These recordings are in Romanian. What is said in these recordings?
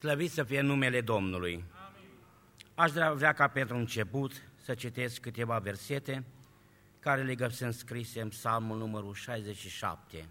Slăvit să fie numele Domnului! Amin. Aș vrea ca pentru început să citesc câteva versete care le găsim scrise în Psalmul numărul 67.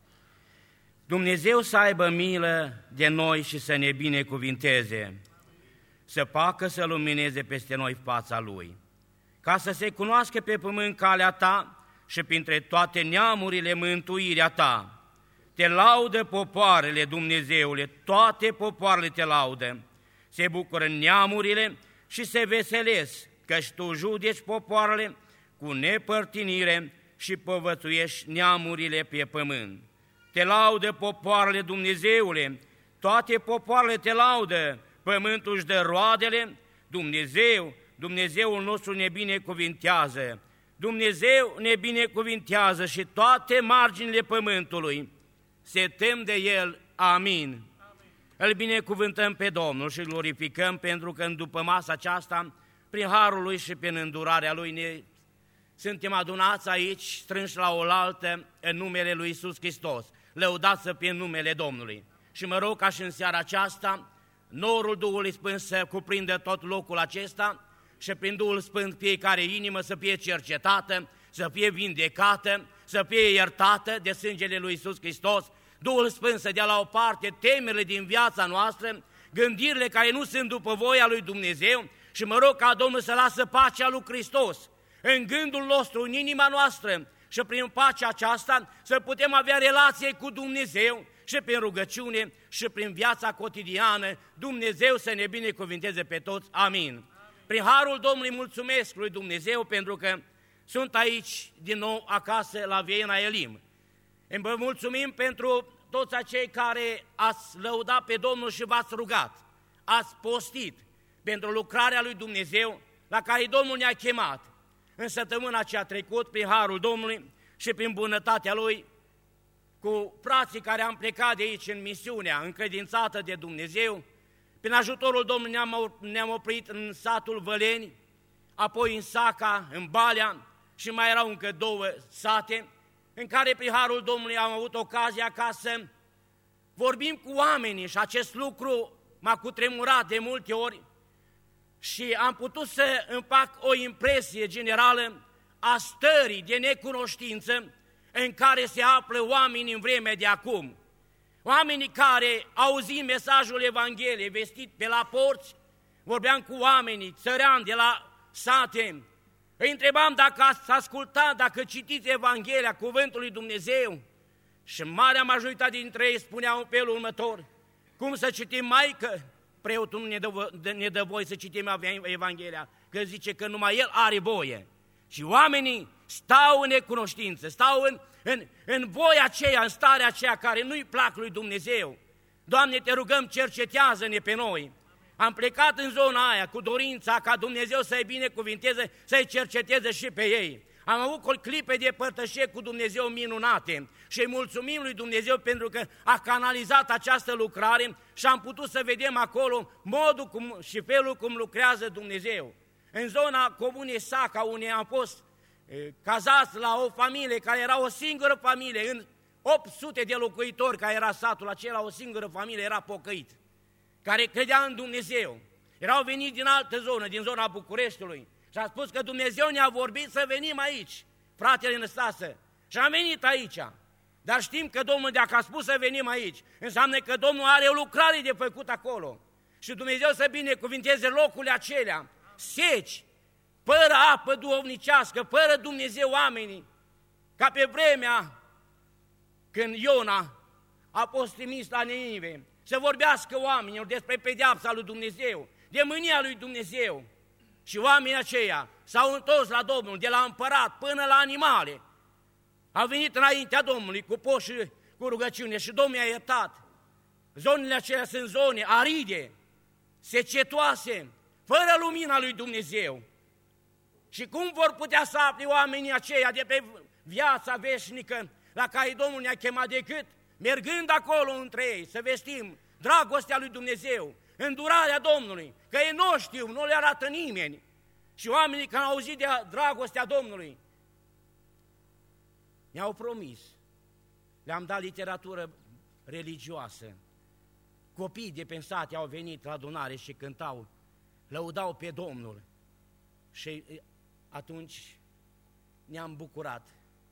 Dumnezeu să aibă milă de noi și să ne binecuvinteze, să facă să lumineze peste noi fața Lui, ca să se cunoască pe pământ calea Ta și printre toate neamurile mântuirea Ta. Te laudă popoarele, Dumnezeule, toate popoarele te laudă, se bucură neamurile și se veselesc, căci Tu judeci popoarele cu nepărtinire și povățuiești neamurile pe pământ. Te laudă popoarele, Dumnezeule, toate popoarele te laudă, pământul își dă roadele, Dumnezeul nostru ne binecuvintează, Dumnezeu ne binecuvintează și toate marginile pământului se tem de El. Amin. Îl binecuvântăm pe Domnul și glorificăm pentru că în după masa aceasta, prin harul Lui și prin îndurarea Lui, suntem adunați aici, strânși la oaltă, în numele Lui Iisus Hristos. Lăudați să fie numele Domnului. Și mă rog ca și în seara aceasta, norul Duhului Sfânt să cuprindă tot locul acesta și prin Duhul Sfânt fiecare inimă să fie cercetată, să fie vindecată, să fie iertată de sângele Lui Iisus Hristos. Duhul Sfânt să dea la o parte temerile din viața noastră, gândirile care nu sunt după voia lui Dumnezeu și mă rog ca Domnul să lasă pacea lui Hristos în gândul nostru, în inima noastră și prin pacea aceasta să putem avea relație cu Dumnezeu și prin rugăciune și prin viața cotidiană, Dumnezeu să ne binecuvinteze pe toți. Amin. Prin harul Domnului mulțumesc lui Dumnezeu pentru că sunt aici din nou acasă la Viena Elim. Vă mulțumim pentru toți acei care ați lăudat pe Domnul și v-ați rugat, ați postit pentru lucrarea lui Dumnezeu la care Domnul ne-a chemat. În săptămâna ce a trecut, prin harul Domnului și prin bunătatea Lui, cu frații care am plecat de aici în misiunea încredințată de Dumnezeu, prin ajutorul Domnului ne-am oprit în satul Văleni, apoi în Saca, în Balea și mai erau încă 2 sate, în care prin harul Domnului am avut ocazia ca să vorbim cu oamenii și acest lucru m-a cutremurat de multe ori și am putut să îmi fac o impresie generală a stării de necunoștință în care se află oamenii în vremea de acum. Oamenii care auzim mesajul Evangheliei vestit pe la porți, vorbeam cu oamenii țărani de la sate, îi întrebam dacă ați ascultat, dacă citiți Evanghelia, Cuvântul lui Dumnezeu, și marea majoritate dintre ei spuneau în felul următor: cum să citim, Maică? Preotul nu ne dă voie să citim Evanghelia, că zice că numai el are voie. Și oamenii stau în necunoștință, stau în voia aceea, în starea aceea care nu-i plac lui Dumnezeu. Doamne, te rugăm, cercetează-ne pe noi. Am plecat în zona aia cu dorința ca Dumnezeu să-i binecuvinteze, să-i cerceteze și pe ei. Am avut clipe de părtășie cu Dumnezeu minunate și îi mulțumim lui Dumnezeu pentru că a canalizat această lucrare și am putut să vedem acolo modul și felul cum lucrează Dumnezeu. În zona comunei Saca, unde am fost cazați la o familie care era o singură familie, în 800 de locuitori care era satul acela, o singură familie era pocăit, care credea în Dumnezeu. Erau veniți din altă zonă, din zona Bucureștiului, și a spus că Dumnezeu ne-a vorbit să venim aici, fratele Năstase. Și am venit aici. Dar știm că Domnul, dacă a spus să venim aici, înseamnă că Domnul are o lucrare de făcut acolo. Și Dumnezeu să binecuvinteze locurile acelea, seci, fără apă duhovnicească, fără Dumnezeu oamenii, ca pe vremea când Iona a fost trimis la Ninive, să vorbească oamenilor despre pedeapsa lui Dumnezeu, de mânia lui Dumnezeu. Și oamenii aceia s-au întors la Domnul, de la împărat până la animale. Au venit înaintea Domnului cu post și cu rugăciune și Domnul i-a iertat. Zonele acelea sunt zone aride, secetoase, fără lumina lui Dumnezeu. Și cum vor putea să afle oamenii aceia de pe viața veșnică la care Domnul ne-a chemat, decât mergând acolo între ei, să vestim dragostea lui Dumnezeu, îndurarea Domnului, că ei nu știu, nu le arată nimeni. Și oamenii, când au auzit de dragostea Domnului, ne-au promis, le-am dat literatură religioasă, copiii de pe sate au venit la adunare și cântau, lăudau pe Domnul. Și atunci ne-am bucurat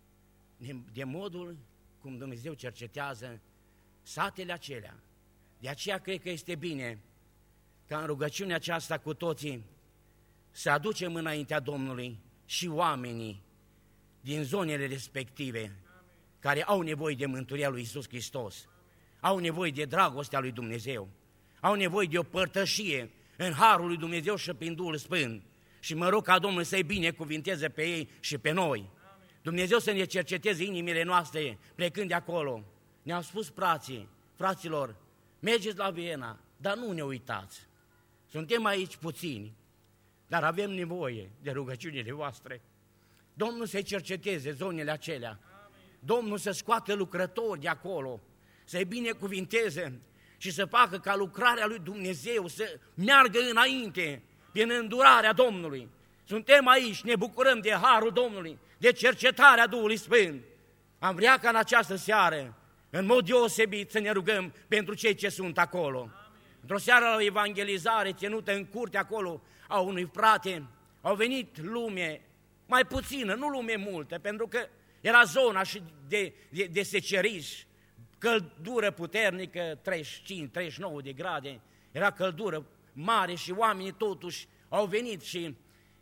de modul cum Dumnezeu cercetează satele acelea. De aceea cred că este bine ca în rugăciunea aceasta cu toții să aducem înaintea Domnului și oamenii din zonele respective care au nevoie de mântuirea lui Iisus Hristos, au nevoie de dragostea lui Dumnezeu, au nevoie de o părtășie în harul lui Dumnezeu și prin Duhul Sfânt. Și mă rog ca Domnul să-i binecuvinteze pe ei și pe noi. Dumnezeu să ne cerceteze inimile noastre plecând de acolo. Ne-au spus fraților, mergeți la Viena, dar nu ne uitați. Suntem aici puțini, dar avem nevoie de rugăciunile voastre. Domnul să-i cerceteze zonele acelea. Domnul să scoată lucrători de acolo, să-i binecuvinteze și să facă ca lucrarea lui Dumnezeu să meargă înainte, prin îndurarea Domnului. Suntem aici, ne bucurăm de harul Domnului, de cercetarea Duhului Sfânt. Am vrea ca în această seară, în mod deosebit, să ne rugăm pentru cei ce sunt acolo. Într-o seară la o evangelizare ținută în curte acolo a unui frate, au venit lume mai puțină, nu lume multă, pentru că era zona și de seceriș, căldură puternică, 35-39 de grade, era căldură mare și oamenii totuși au venit și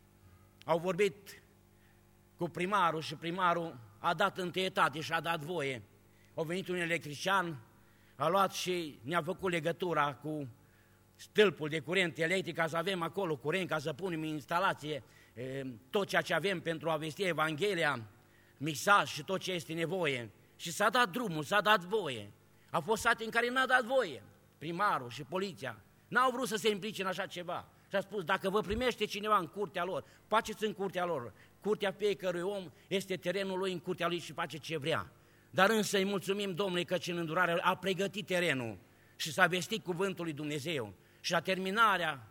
au vorbit cu primarul și primarul a dat întâietate și a dat voie. A venit un electrician, a luat și ne-a făcut legătura cu stâlpul de curent electric, ca să avem acolo curent, ca să punem în instalație tot ceea ce avem pentru a vesti Evanghelia, mixaj și tot ce este nevoie. Și s-a dat drumul, s-a dat voie. A fost sate în care n-a dat voie. Primarul și poliția n-au vrut să se implice în așa ceva. Și a spus, dacă vă primește cineva în curtea lor, faceți în curtea lor. Curtea fiecărui om este terenul lui, în curtea lui și face ce vrea. Dar însă îi mulțumim Domnului căci în îndurare a pregătit terenul și s-a vestit cuvântul lui Dumnezeu. Și la terminarea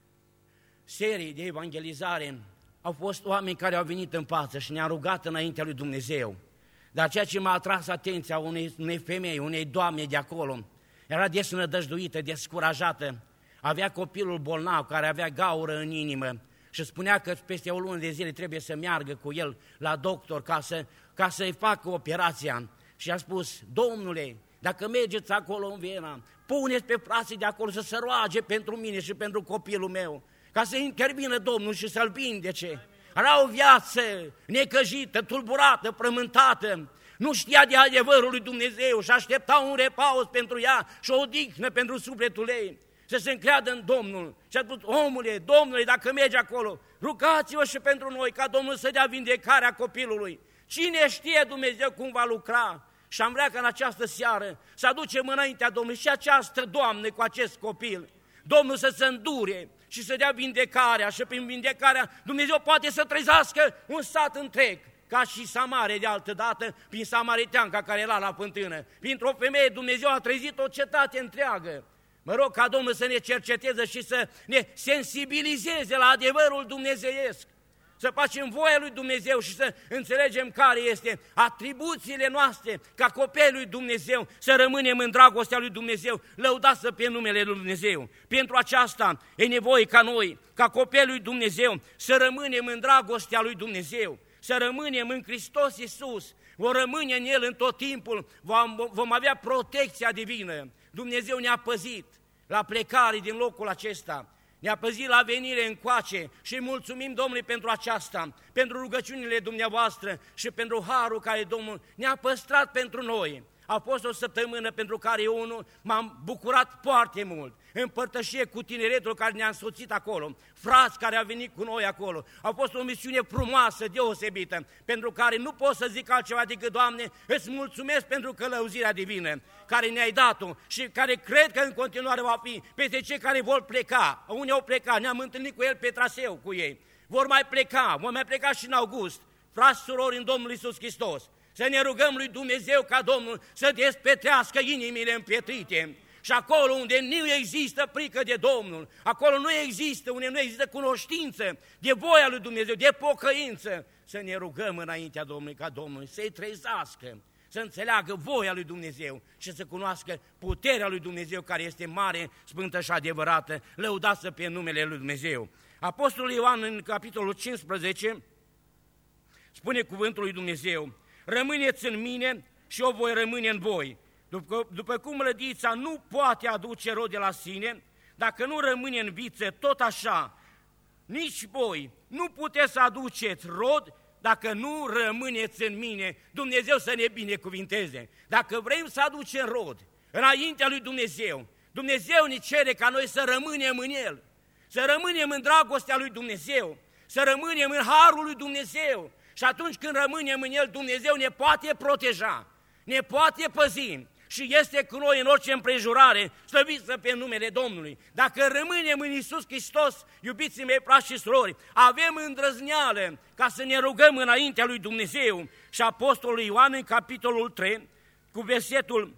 serii de evangelizare au fost oameni care au venit în față și ne-au rugat înaintea lui Dumnezeu. Dar ceea ce m-a atras atenția unei femei, unei doamne de acolo, era desnădăjduită, descurajată, avea copilul bolnav care avea gaură în inimă și spunea că peste o lună de zile trebuie să meargă cu el la doctor ca să-i facă operația. Și a spus, Domnule, dacă mergeți acolo în Viena, puneți pe frații de acolo să se roage pentru mine și pentru copilul meu, ca să intervină Domnul și să-l vindece. Era o viață necăjită, tulburată, frământată, nu știa de adevărul lui Dumnezeu și aștepta un repaus pentru ea și o odihnă pentru sufletul ei, să se încreadă în Domnul. Și a spus, omule, Domnule, dacă mergi acolo, rugați-vă și pentru noi ca Domnul să dea vindecarea copilului. Cine știe Dumnezeu cum va lucra? Și am vrea ca în această seară să aducem înaintea Domnului și această doamnă cu acest copil. Domnul să se îndure și să dea vindecarea și prin vindecarea Dumnezeu poate să trezească un sat întreg, ca și Samaria de altă dată, prin samariteanca care era la fântână. Printr-o femeie Dumnezeu a trezit o cetate întreagă. Mă rog ca Domnul să ne cerceteze și să ne sensibilizeze la adevărul dumnezeiesc, să facem voia lui Dumnezeu și să înțelegem care este atribuțiile noastre ca copii lui Dumnezeu, să rămânem în dragostea lui Dumnezeu, lăudați să pe numele lui Dumnezeu. Pentru aceasta e nevoie ca noi, ca copii lui Dumnezeu, să rămânem în dragostea lui Dumnezeu, să rămânem în Hristos Iisus, vom rămâne în El în tot timpul, vom avea protecția divină. Dumnezeu ne-a păzit la plecare din locul acesta, ne-a păzit la venire încoace și mulțumim Domnului pentru aceasta, pentru rugăciunile dumneavoastră și pentru harul care Domnul ne-a păstrat pentru noi. A fost o săptămână pentru care eu m-am bucurat foarte mult, în părtășie cu tineretul care ne-a însoțit acolo, frați care au venit cu noi acolo. A fost o misiune frumoasă, deosebită, pentru care nu pot să zic altceva decât, Doamne, îți mulțumesc pentru călăuzirea divină care ne-ai dat-o și care cred că în continuare va fi peste cei care vor pleca. Unii au plecat, ne-am întâlnit cu el pe traseu cu ei, vor mai pleca și în august, frați, surori în Domnul Iisus Hristos. Să ne rugăm lui Dumnezeu ca Domnul să despetrească inimile împietrite. Și acolo unde nu există frică de Domnul, acolo unde nu există cunoștință de voia lui Dumnezeu, de pocăință, să ne rugăm înaintea Domnului ca Domnul să-i trezească să înțeleagă voia lui Dumnezeu și să cunoască puterea lui Dumnezeu care este mare, sfântă și adevărată, lăudați să fie numele lui Dumnezeu. Apostolul Ioan în capitolul 15 spune cuvântul lui Dumnezeu: rămâneți în mine și eu voi rămâne în voi. După cum lădița nu poate aduce rod de la sine, dacă nu rămâne în viță, tot așa, nici voi nu puteți să aduceți rod dacă nu rămâneți în mine. Dumnezeu să ne binecuvinteze. Dacă vrem să aducem rod înaintea lui Dumnezeu, Dumnezeu ne cere ca noi să rămânem în El, să rămânem în dragostea lui Dumnezeu, să rămânem în harul lui Dumnezeu. Și atunci când rămânem în El, Dumnezeu ne poate proteja, ne poate păzi și este cu noi în orice împrejurare, slăvit să fie numele Domnului. Dacă rămânem în Iisus Hristos, iubiții mei, frați și surori, avem îndrăzneală ca să ne rugăm înaintea lui Dumnezeu. Și Apostolul Ioan în capitolul 3, cu versetul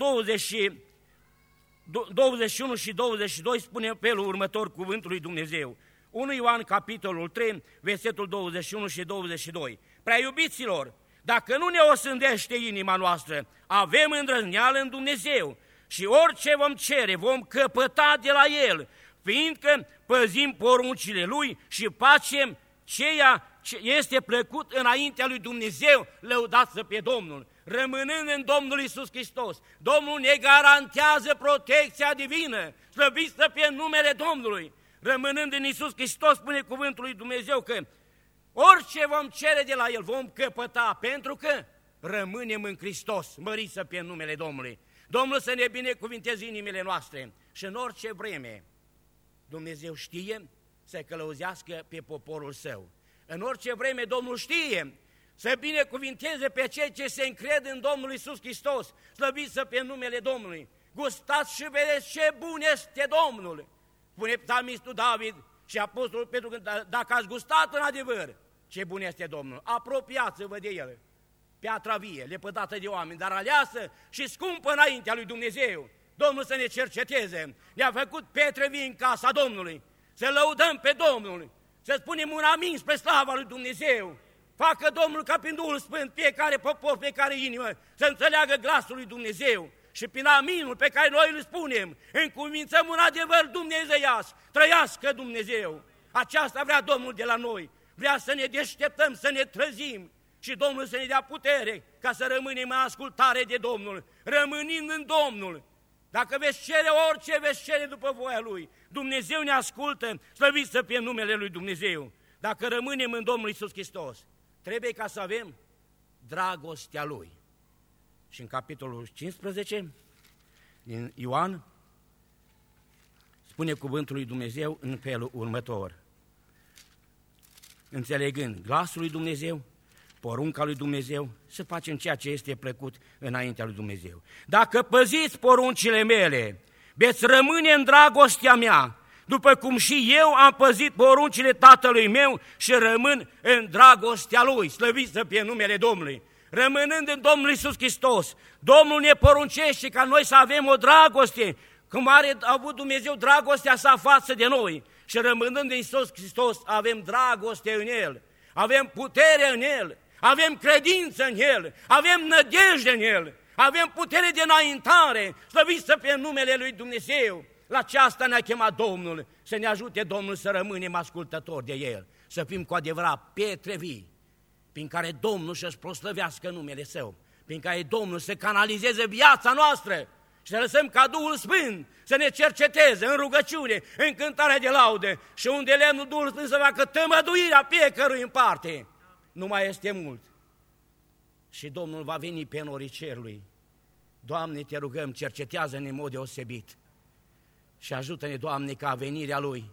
21 și 22, spune în felul următor cuvântul lui Dumnezeu. 1 Ioan, capitolul 3, versetul 21 și 22. Prea iubiților, dacă nu ne osândește inima noastră, avem îndrăzneală în Dumnezeu și orice vom cere, vom căpăta de la El, fiindcă păzim poruncile Lui și facem ceea ce este plăcut înaintea lui Dumnezeu, lăudat să fie Domnul. Rămânând în Domnul Iisus Hristos, Domnul ne garantează protecția divină, slăvit să fie numele Domnului. Rămânând în Iisus Hristos, spune cuvântul lui Dumnezeu că orice vom cere de la El vom căpăta, pentru că rămânem în Hristos, mărit să fie numele Domnului. Domnul să ne binecuvinteze inimile noastre și în orice vreme Dumnezeu știe să călăuzească pe poporul Său. În orice vreme Domnul știe să binecuvinteze pe cei ce se încred în Domnul Iisus Hristos, slăvit să fie numele Domnului. Gustați și vedeți ce bun este Domnul! Spune psalmistul David și apostolul Petru, că dacă ați gustat în adevăr ce bun este Domnul, apropiați-vă de El, piatra vie, lepădată de oameni, dar aleasă și scumpă înaintea lui Dumnezeu. Domnul să ne cerceteze, ne-a făcut pietre vii în casa Domnului, să lăudăm pe Domnul, să spunem un amin spre slava lui Dumnezeu. Facă Domnul ca prin Duhul Sfânt fiecare popor, fiecare inimă să înțeleagă glasul lui Dumnezeu. Și prin aminul pe care noi îl spunem, încuvințăm un adevăr dumnezeiaș, trăiască Dumnezeu. Aceasta vrea Domnul de la noi, vrea să ne deșteptăm, să ne trezim și Domnul să ne dea putere ca să rămânem în ascultare de Domnul, rămânind în Domnul. Dacă veți cere orice, veți cere după voia Lui. Dumnezeu ne ascultă, slăvit să fie numele Lui Dumnezeu. Dacă rămânem în Domnul Iisus Hristos, trebuie ca să avem dragostea Lui. Și în capitolul 15 din Ioan spune cuvântul lui Dumnezeu în felul următor: înțelegând glasul lui Dumnezeu, porunca lui Dumnezeu, să facem ceea ce este plăcut înaintea lui Dumnezeu. Dacă păziți poruncile mele, veți rămâne în dragostea mea, după cum și eu am păzit poruncile Tatălui meu și rămân în dragostea Lui, slăvit să fie numele Domnului. Rămânând în Domnul Iisus Hristos, Domnul ne poruncește ca noi să avem o dragoste, cum a avut Dumnezeu dragostea sa față de noi. Și rămânând în Iisus Hristos, avem dragoste în El, avem putere în El, avem credință în El, avem nădejde în El, avem putere de înaintare, slăvit să fie numele Lui Dumnezeu. La aceasta ne-a chemat Domnul, să ne ajute Domnul să rămânem ascultători de El, să fim cu adevărat pietre vii, prin care Domnul să-și proslăvească numele Său, prin care Domnul să canalizeze viața noastră și să lăsăm ca Duhul Sfânt să ne cerceteze în rugăciune, în cântarea de laude și unde lemnul Duhul Sfânt să facă tămăduirea fiecărui în parte. Nu mai este mult și Domnul va veni pe norii cerului. Doamne, Te rugăm, cercetează-ne în mod deosebit și ajută-ne, Doamne, ca venirea Lui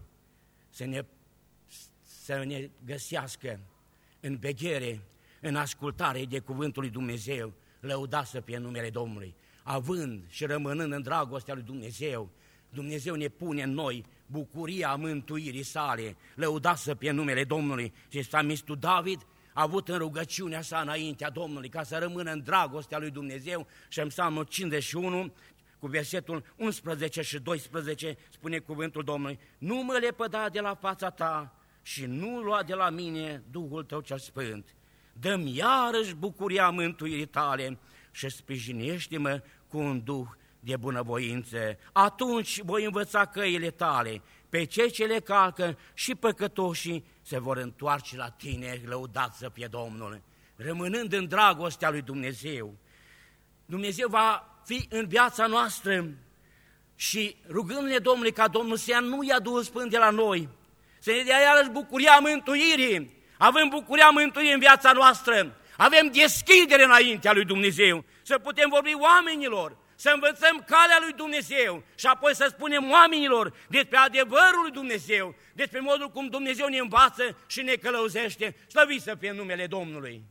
să ne găsească în veghere, în ascultare de cuvântul lui Dumnezeu, lăudat să fie numele Domnului. Având și rămânând în dragostea lui Dumnezeu, Dumnezeu ne pune în noi bucuria mântuirii sale, lăudat să fie numele Domnului. Și psalmistul David a avut în rugăciunea sa înaintea Domnului ca să rămână în dragostea lui Dumnezeu și în Psalmul 51, cu versetul 11 și 12, spune cuvântul Domnului: nu mă lepăda de la fața Ta și nu lua de la mine Duhul Tău cel Sfânt. Dă-mi iarăși bucuria mântuirii Tale, și sprijinește-mă cu un duh de bunăvoință. Atunci voi învăța căile tale, pe cei ce le calcă și păcătoșii se vor întoarce la tine, lăudat să fie Domnul. Rămânând în dragostea lui Dumnezeu, Dumnezeu va fi în viața noastră și rugându-ne Domnului ca Domnul să ia nu ia Duhul Sfânt de la noi, să ne dea iarăși bucuria mântuirii. Avem bucuria mântuirii în viața noastră, avem deschidere înaintea lui Dumnezeu, să putem vorbi oamenilor, să învățăm calea lui Dumnezeu și apoi să spunem oamenilor despre adevărul lui Dumnezeu, despre modul cum Dumnezeu ne învață și ne călăuzește, slăvit să fie numele Domnului.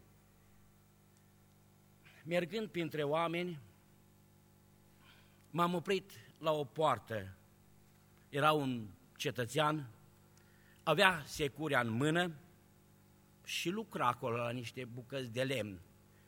Mergând printre oameni, m-am oprit la o poartă. Era un cetățean, avea securea în mână și lucra acolo la niște bucăți de lemn.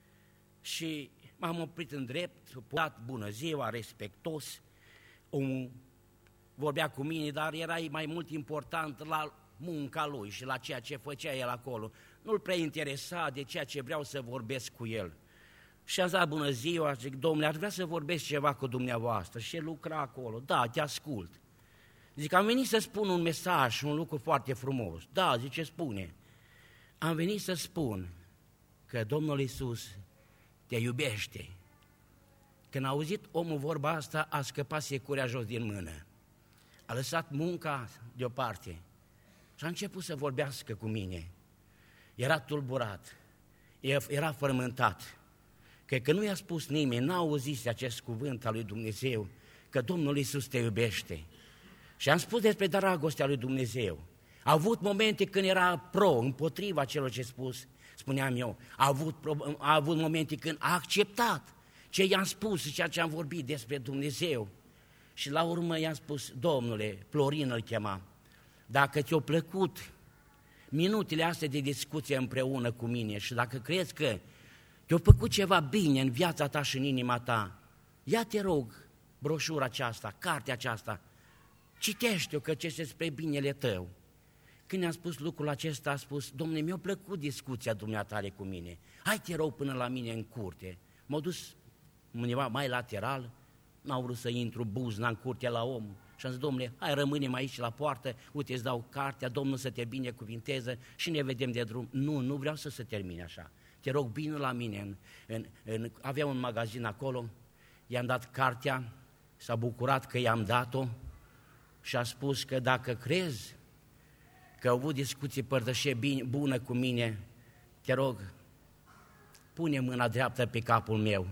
Și m-am oprit în drept, dat bună ziua, respectos, omul vorbea cu mine, dar era mai mult important la munca lui și la ceea ce făcea el acolo. Nu-l prea interesa de ceea ce vreau să vorbesc cu el. Și am zis, bună ziua, zic, domnule, aș vrea să vorbesc ceva cu dumneavoastră. Și el lucra acolo, da, te ascult. Zic, am venit să spun un mesaj, un lucru foarte frumos. Da, zice, spune. Am venit să spun că Domnul Iisus te iubește. Când a auzit omul vorba asta, a scăpat securea jos din mână. A lăsat munca deoparte și a început să vorbească cu mine. Era tulburat, era frământat. Cred că nu i-a spus nimeni, n-a auzit acest cuvânt al lui Dumnezeu, că Domnul Iisus te iubește. Și am spus despre dragostea lui Dumnezeu. A avut momente când era împotriva celor ce spus, spuneam eu. A avut momente când a acceptat ce i-am spus și ceea ce am vorbit despre Dumnezeu. Și la urmă i-am spus, domnule, Florin îl chema, dacă ți-au plăcut minutele astea de discuție împreună cu mine și dacă crezi că te-a făcut ceva bine în viața ta și în inima ta, ia te rog broșura aceasta, cartea aceasta, citește-o că este spre binele tău. Când i-am spus lucrul acesta, a spus, domnule, mi-a plăcut discuția dumneatale cu mine, hai te rog până la mine în curte. M-a dus undeva mai lateral, n-au vrut să intru buzna în curte la om și am zis, domnule, hai rămânem aici la poartă, uite îți dau cartea, Domnul să te binecuvinteze și ne vedem de drum. Nu vreau să se termine așa. Te rog, bine la mine, avea un magazin acolo, i-am dat cartea, s-a bucurat că i-am dat-o și a spus că dacă crezi că au avut discuții părtășie bună cu mine, te rog, pune mâna dreaptă pe capul meu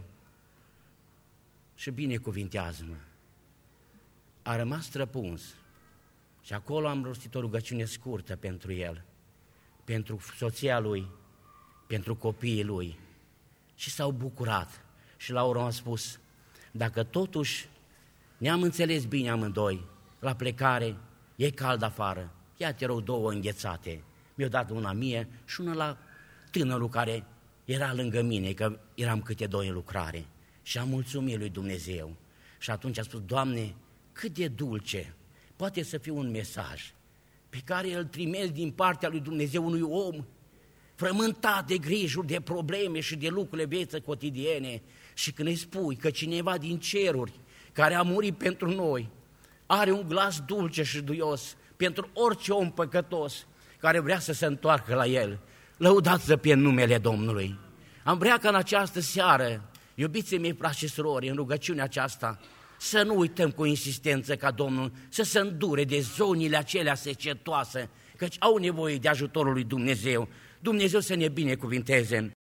și binecuvintează-mă. A rămas străpuns și acolo am rostit o rugăciune scurtă pentru el, pentru soția lui, pentru copiii lui și s-au bucurat și la urmă am spus, dacă totuși ne-am înțeles bine amândoi, la plecare e cald afară, ia te rog 2 înghețate, mi-a dat una mie și una la tânărul care era lângă mine, că eram câte 2 în lucrare și am mulțumit lui Dumnezeu și atunci a spus, Doamne, cât de dulce poate să fie un mesaj pe care îl trimesc din partea lui Dumnezeu unui om frământat de grijuri, de probleme și de lucrurile vieții cotidiene și când îi spui că cineva din ceruri care a murit pentru noi are un glas dulce și duios pentru orice om păcătos care vrea să se întoarcă la el, lăudați să fie numele Domnului. Am vrea ca în această seară, iubiții mei, frați și surori, în rugăciunea aceasta, să nu uităm cu insistență ca Domnul să se îndure de zonile acelea secetoase, căci au nevoie de ajutorul lui Dumnezeu. Dumnezeu să ne binecuvinteze.